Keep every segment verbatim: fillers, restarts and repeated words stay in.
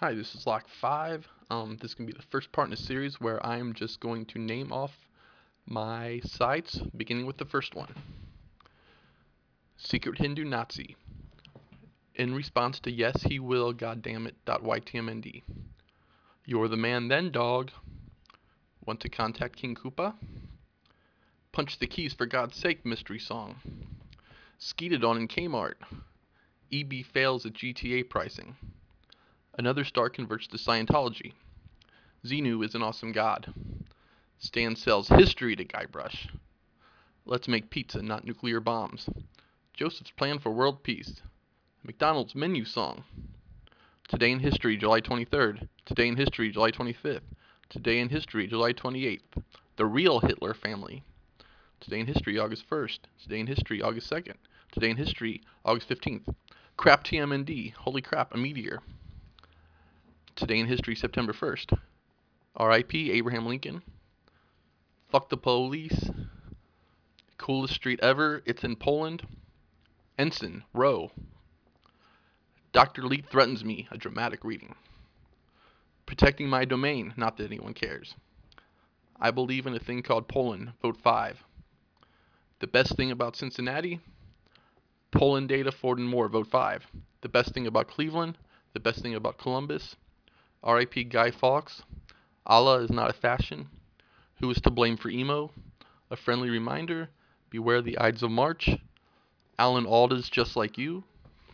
Hi, this is Lock five. Um, this can be the first part in a series where I'm just going to name off my sites, beginning with the first one. Secret Hindu Nazi. In response to yes, he will, goddammit.ytmnd. You're the man then, dog. Want to contact King Koopa? Punch the keys for God's sake, mystery song. Skeeted on in Kmart. E B fails at G T A pricing. Another star converts to Scientology. Xenu is an awesome god. Stan sells history to Guybrush. Let's make pizza, not nuclear bombs. Joseph's plan for world peace. McDonald's menu song. Today in history, July twenty-third. Today in history, July twenty-fifth. Today in history, July twenty-eighth. The real Hitler family. Today in history, August first. Today in history, August second. Today in history, August fifteenth. Crap T M N D. Holy crap, a meteor. Today in history, September first. R I P Abraham Lincoln. Fuck the police. Coolest street ever. It's in Poland. Ensign, row. Doctor Lee threatens me. A dramatic reading. Protecting my domain. Not that anyone cares. I believe in a thing called Poland. Vote five. The best thing about Cincinnati. Poland data, Ford and Moore. Vote five. The best thing about Cleveland. The best thing about Columbus. R I P Guy Fawkes. Allah is not a fashion. Who is to blame for emo? A friendly reminder. Beware the Ides of March. Alan Alda's just like you.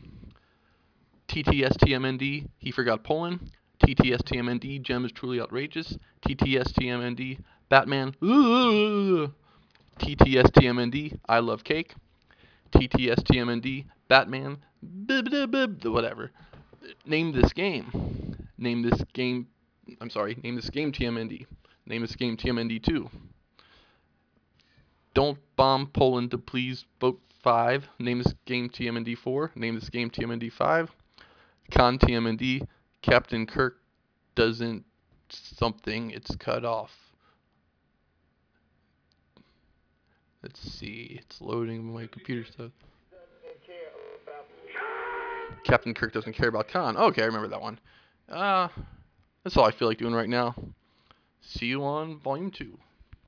T T S T M N D, he forgot Poland. T T S T M N D, Gem is truly outrageous. T T S T M N D, Batman. Ooh. T T S T M N D, I love cake. T T S T M N D, Batman. Bib, bib, bib, whatever. Name this game. Name this game. I'm sorry. Name this game T M N D. Name this game T M N D two. Don't bomb Poland to please vote five. Name this game T M N D four. Name this game T M N D five. Con T M N D. Captain Kirk doesn't something. It's cut off. Let's see. It's loading my computer stuff. Captain Kirk doesn't care about Khan. Okay, I remember that one. Uh, that's all I feel like doing right now. See you on Volume two.